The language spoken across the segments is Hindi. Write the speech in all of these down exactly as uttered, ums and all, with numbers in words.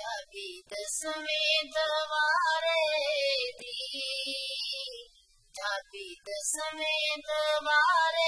चाबी दसवें दवारे दी, चाबी दसवें दवारे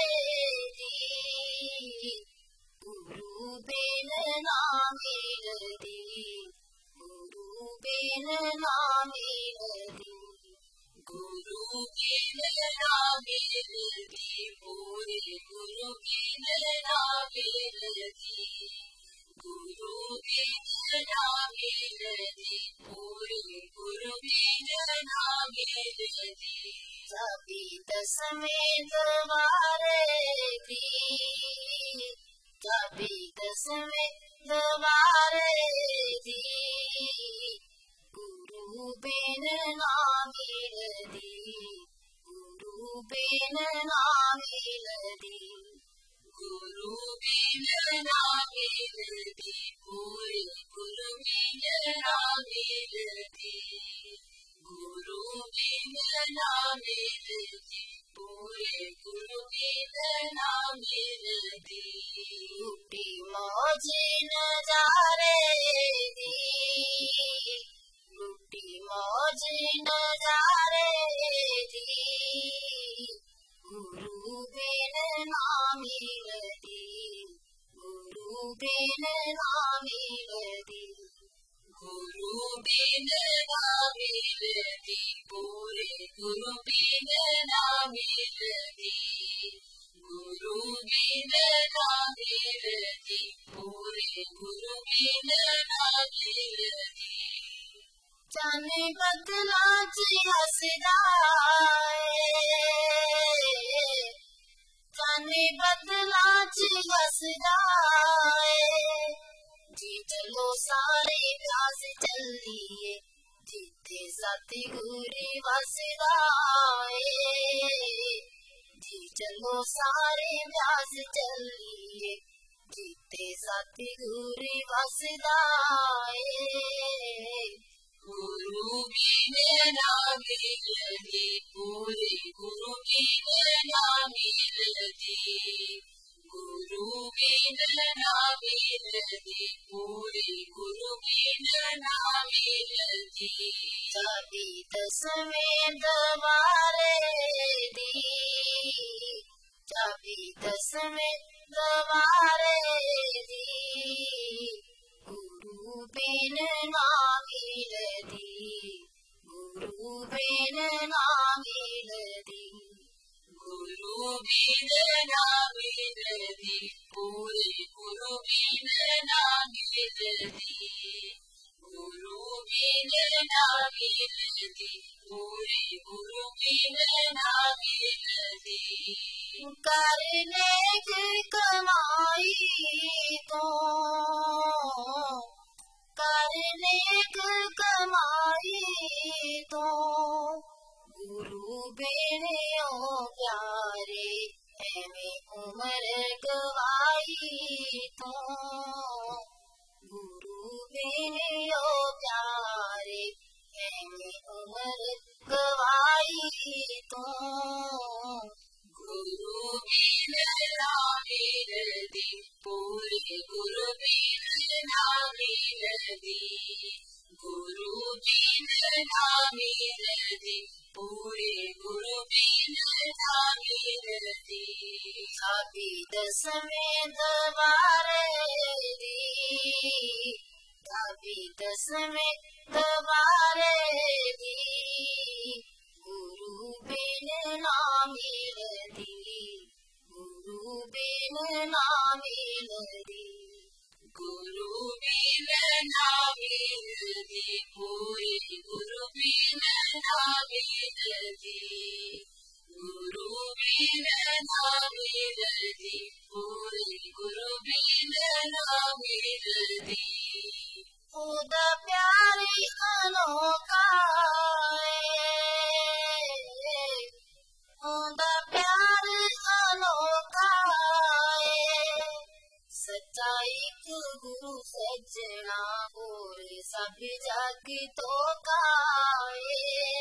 दी, गुरु बिन ना मिलदी, गुरु बिन ना मिलदी, गुरु बिन ना मिलदी, पूरे गुरु बिन ना मिलदी, गुरु बिन ना मिलदी, पूरे गुरु बिन ना मिलदी। चाबी दसवें दवारे दी, चाबी दसवें दवारे दी, गुरु बिन ना मिलदी, गुरु बिन ना मिलदी, गुरु बिन ना मिलदी, पूरे गुरु बिन ना मिलदी, गुरु बिन ना मिलदी, पूरे गुरु बिन ना मिलदी। लूटी मौज नजारे दी, लूटी मौज नजारे दी, गुरु बिन ना मिलदी, गुरु बिन ना मिलदी, गुरु बिन ना मिलदी, पूरे गुरु बिन ना मिलदी, गुरु बिन ना मिलदी, पूरे गुरु बिन ना मिलदी। जाने बदला च हसदा ए, जाने बदला च हसदा ए, जी चलो सारे प्यास चलिए, जिथे सतगुरु वसदा ए, जी चलो सारे प्यास चलिए, जिथे सतगुरु वसदा ए। गुरु बिन ना मिलदी, पूरे गुरु बिन ना मिलदी, गुरु बिन ना मिलदी, पूरे गुरु बिन ना मिलदी। चाबी दसवें दवारे दी, चाबी दसवें दवारे दी, गुरु बिन ना मिलदी, गुरु बिन ना मिलदी, गुरु बिन ना मिलदी, पूरे गुरु बिन ना मिलदी, गुरु बिन ना मिलदी, पूरे गुरु बिन ना मिलदी। करने की कमाई तो, करने की कमाई तो, गुरु बिन ओ प्यारे, एवें उम्र गवाई तो, गुरु बिन ओ प्यारे, एवें उम्र गवाई तो, गुरु बिन ना मिलदी, पूरे गुरु बिन ना मिलदी, गुरु बिन ना मिलदी, पूरे गुरु बिन ना मिलदी। चाबी दसवें दवारे दी, चाबी दसवें दवारे दी, गुरु बिन ना मिलदी, गुरु बिन ना मिलदी, गुरु बिन ना मिलदी, पूरे गुरु बिन ना मिलदी, गुरु बिन ना मिलदी, पूरे गुरु बिन ना मिलदी। खुदा प्यार अनोखा ए, खुदा प्यार अनोखा ए, सच्चाई को गुरु सजना, और सब जग तो काए,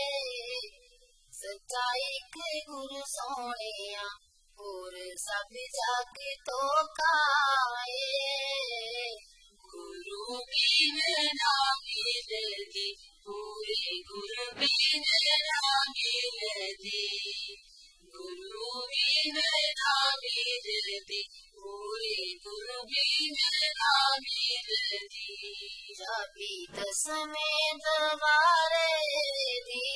सच्चाई के गुरु सोनिया, और सब जग तो काए, गुरु गुरु बिन ना मिलती, पूरे गुरु बिन ना मिलती, गुरु बिन ना मिलती, पूरे गुरु बिन ना मिलती। जापी दसवें दवारे दी,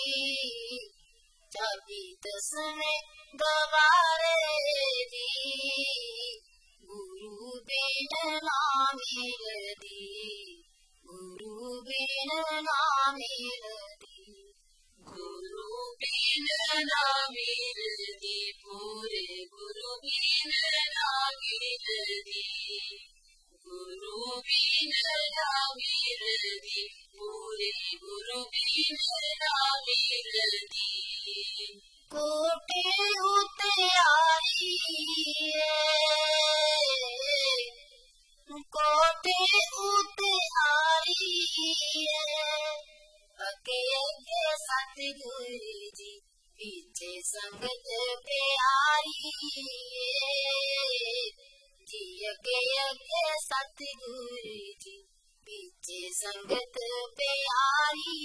जापी दसवें दवारे दी, गुरु बिन ना मिलती, गुरु बिन ना मिलती, गुरु बिन ना मिलती, पूरे गुरु बिन ना मिलती, गुरु बिन ना मिलती, पूरे गुरु बिन ना मिलती। कोटे उतारी कोटे उतारी अगे अगे सतगुरु जी, पीछे संगत प्यारी जी, अगे अगे सतगुरु जी, पीछे संगत प्यारी।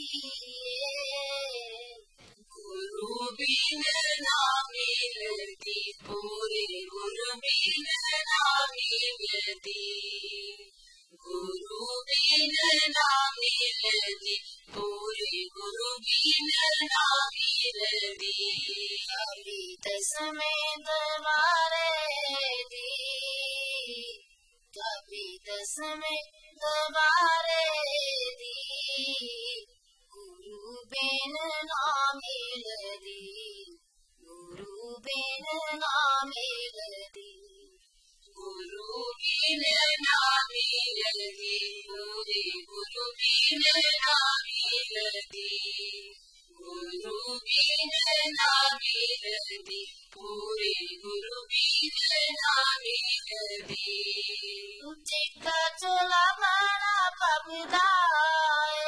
गुरु बिन ना मिलती, पूरे गुरु बिन ना मिलती, गुरु बिन ना मिलती, पूरे गुरु बिन ना मिलती। अभी दसवें दवारे दी, अभी दसवें दवारे दी, गुरु बिन ना मिलती, गुरु बिन ना मिलती, गुरु बिन ना मिलती, पूरे गुरु बिन ना मिलती, गुरु बिन ना मिलती, पूरे गुरु बिन ना मिलती। चिट्टा चोला मारा पबदाए,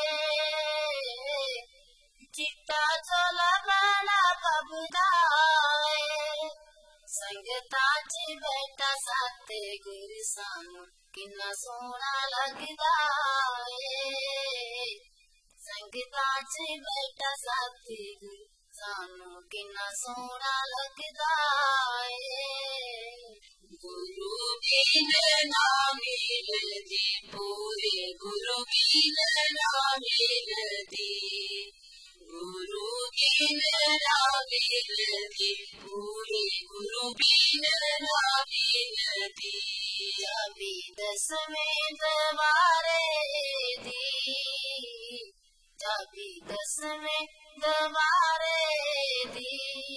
चिट्टा चोला मारा पबदाए, संगता च बैठा सतगुरु सानू किन्ना सोहना लगदा है, संगता च बैठा सतगुरु सानू किन्ना सोहना लगदा है। गुरु बिन ना मिलती, पूरे गुरु बिन ना मिलती, गुरु बिन ना मिलती, पूरे गुरु बिन ना मिलती। अभी दसवें दवारे दी, अभी दसवें दवारे दी,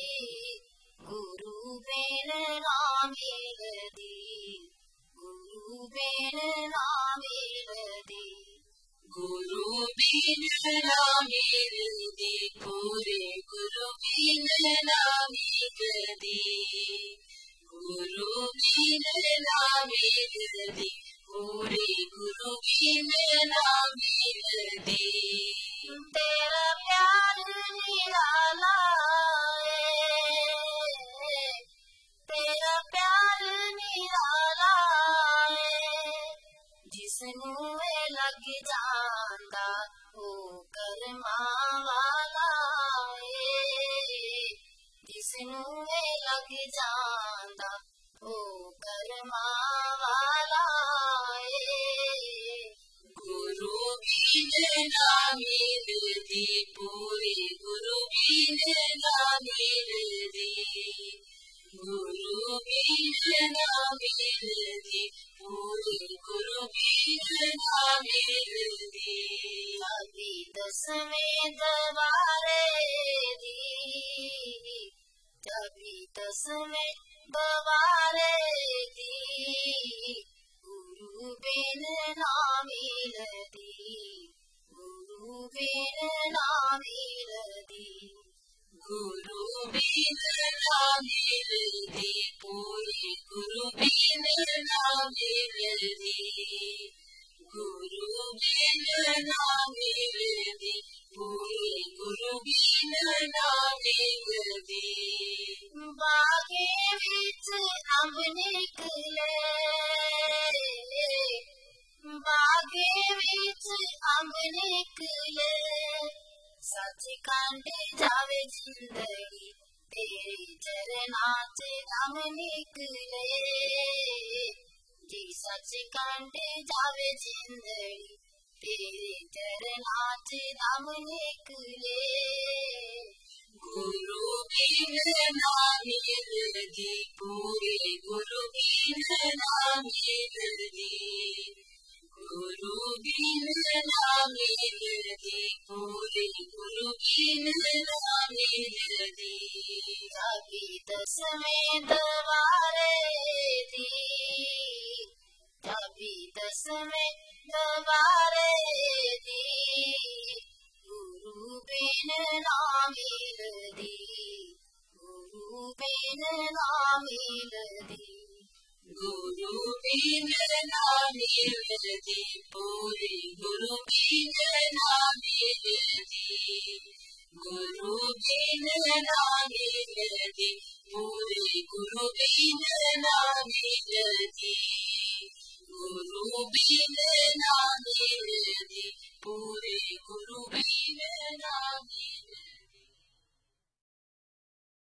गुरु बिन ना मिलती, गुरु बिन ना मिलती, गुरु बिन ना मिलती, पूरे गुरु बिन ना मिलती, गुरु बिन ना मिलती, पूरे गुरु बिन ना मिलती। तेरा प्यार निराला है, तेरा प्यार निराला है, जिसनू लग जांदा ओ करमा वाला है, जिसनू लग जांदा ओ करमा वाला है। गुरु बिन ना मिलती, पूरे गुरु बिन ना मिलती, गुरु बिन ना मिलती, पूरे गुरु बिन ना मिलती। अभी दसवें दवारे दी, अभी दसवें दवारे दी, गुरु बिन ना मिलती, गुरु बिन ना मिलती, गुरु बिन ना मिलती, पूरे गुरु बिन ना मिलती, गुरु बिन ना मिलती, पूरे गुरु बिन ना मिलती। बागे विच अंब निकले, बागे विच अंब निकले सचखंड जावे जिंदगी तेरे चरना च दम निकले जी सचखंड जावे जिंदगी तेरे चरना च दम निकले गुरु बिन ना मिलदी पूरे गुरु बिन ना मिलदी गुरु बिन ना मिलदी पूरे गुरु बिन ना मिलदी जागी दसवें दवारे दी जागी दसवें दवारे दी गुरु बिन ना मिलदी गुरु बिन ना मिलदी गुरु बिन ना मिलदी पूरी गुरु बिन ना मिलदी गुरु बिन ना मिलदी पूरी गुरु बिन ना मिलदी गुरु बिन ना मिलदी पूरी गुरु बिन ना